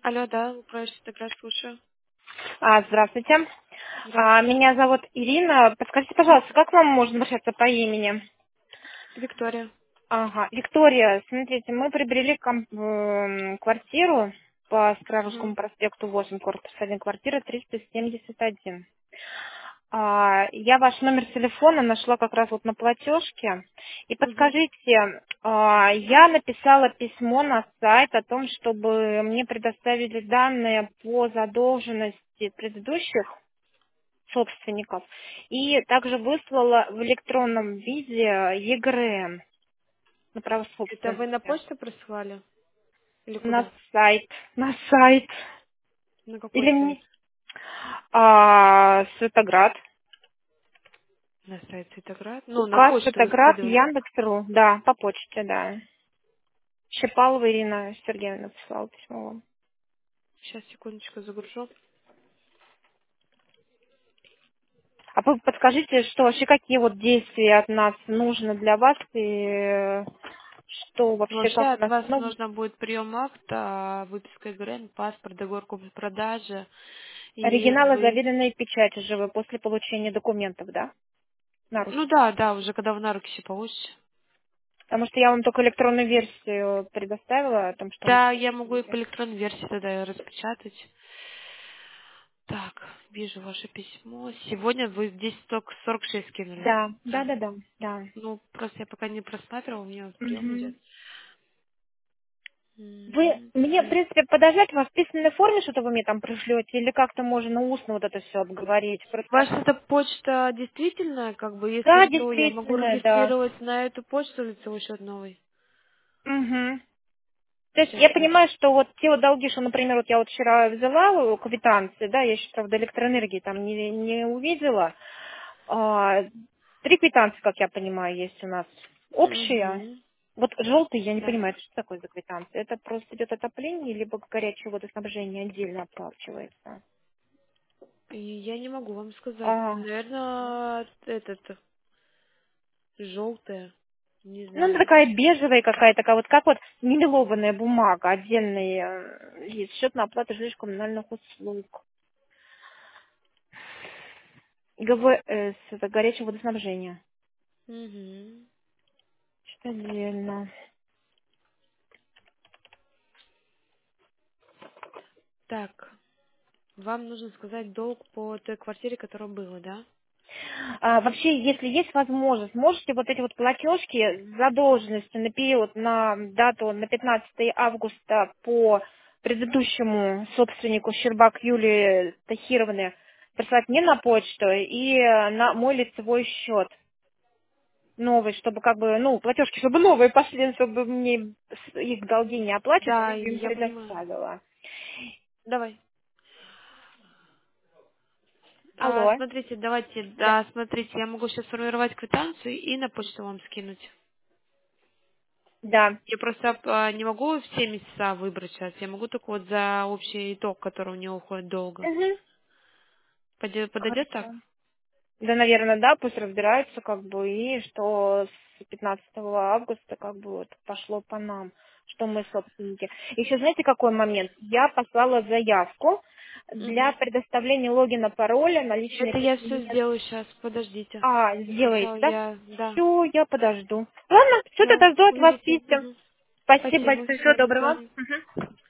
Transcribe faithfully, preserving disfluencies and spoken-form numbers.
Алло, да, Украина Стаград, слушаю. А, здравствуйте. А, Здравствуйте. меня зовут Ирина. Подскажите, Мгм. пожалуйста, как вам можно обращаться по имени? Виктория. Ага, Виктория, смотрите, мы приобрели ком- эм, квартиру по Мгм. Старорусскому проспекту восемь, корпус один, квартира триста семьдесят один. А, я ваш номер телефона нашла как раз вот на платежке. И Мгм. подскажите, а, я написала письмо на сайт о том, чтобы мне предоставили данные по задолженности предыдущих собственников. И также выслала в электронном виде ЕГРН на право Это вы на собственности. почту присылали? Или На куда? сайт. На сайт. На какой Или сайт? мне... А, Светоград. На сайт Цветоград? Ну, на УК почту вы Светоград скидывали. Яндекс.ру. Да, по почте, да. Щепалова Ирина Сергеевна прислала письмо вам. Сейчас, секундочку, загружу. А вы подскажите, что вообще какие вот действия от нас нужно для вас и э, что вообще, Вообще как у от нас, вас ну, нужно будет прием акта, выписка ГРН, паспорт, договор купли-продажи. И оригиналы вы... заверенные печати же вы после получения документов, да? На Ну руки. да, да, уже когда вы на руки все получите. Потому что я вам только электронную версию предоставила о том, что мы Да, я могу и по получили. электронной версии тогда распечатать. Так, вижу ваше письмо. Сегодня вы здесь только сорок шесть кинули. Да, да, Да. да, да, да. Ну, просто я пока не просматривала, у меня вот прием идет. Мгм. Вы М, мне, в принципе, подождать вас в письменной форме, что-то вы мне там пришлете, или как-то можно устно вот это все обговорить? Просто... Ваша эта почта действительно, как бы, если Да, что, я могу действительно, да. регистрировать на эту почту лицевой счет новый. Угу. То есть Сейчас я я... понимаю, что вот те вот долги, что, например, вот я вот вчера взяла э, квитанции, да, я еще, правда, электроэнергии там не, не увидела. А, три квитанции, как я понимаю, есть у нас общие. Угу. Вот желтый, я не Так. понимаю, это что такое за квитанция? Это просто идет отопление, либо горячее водоснабжение отдельно оплачивается? И я не могу вам сказать. А, Наверное, этот, желтая. Не ну, она знаю. такая бежевая какая-то, такая вот как вот немелованная бумага, отдельный э, лист, счет на оплату жилищных коммунальных услуг. ГВС, это горячее водоснабжение. Угу. Что отдельно. Так, вам нужно сказать долг по той квартире, которая была, да? А, вообще, если есть возможность, можете вот эти вот платежки с задолженностью на период, на дату на пятнадцатое августа по предыдущему собственнику Щербак Юлии Тахировны прислать мне на почту и э, на мой лицевой счет новый, чтобы как бы, ну, платежки, чтобы новые пошли, чтобы мне с- их долги не оплачивать, Да, я бы им я понимаю. предоставила. Давай. А, Алло. смотрите, давайте, Да. да, смотрите, я могу сейчас сформировать квитанцию и на почту вам скинуть. Да. Я просто а, не могу все месяца выбрать сейчас, я могу только вот за общий итог, который у него уходит долго. Мгм. Поде- Подойдет так? Хорошо. Да, наверное, да, пусть разбираются, как бы, и что с пятнадцатого августа, как бы, вот, пошло по нам, что мы собственники. Еще знаете, какой момент? Я послала заявку для Угу. предоставления логина, пароля на личный Это я все кабинет. сделаю сейчас, подождите. А, Сначала сделаете, да? я, да, Все, я подожду. Ладно, все, все, тогда жду от вас секундите. писем. Мгм. Спасибо Спасибо, большое, всего все, до доброго. свидания. Мгм.